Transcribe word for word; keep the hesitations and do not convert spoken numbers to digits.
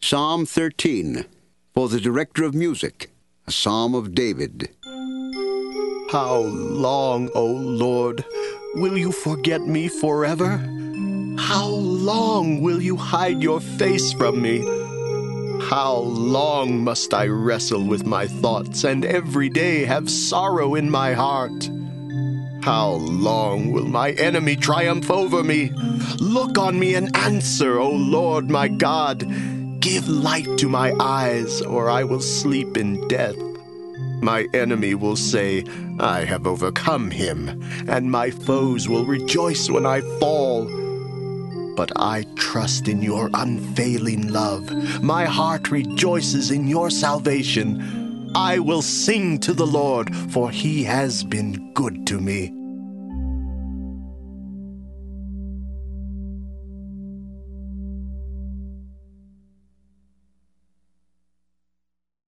Psalm thirteen, for the director of music, a psalm of David. How long, O Lord, will you forget me forever? How long will you hide your face from me? How long must I wrestle with my thoughts and every day have sorrow in my heart? How long will my enemy triumph over me? Look on me and answer, O Lord my God. Give light to my eyes, or I will sleep in death. My enemy will say, I have overcome him, and my foes will rejoice when I fall. But I trust in your unfailing love. My heart rejoices in your salvation. I will sing to the Lord, for he has been good to me.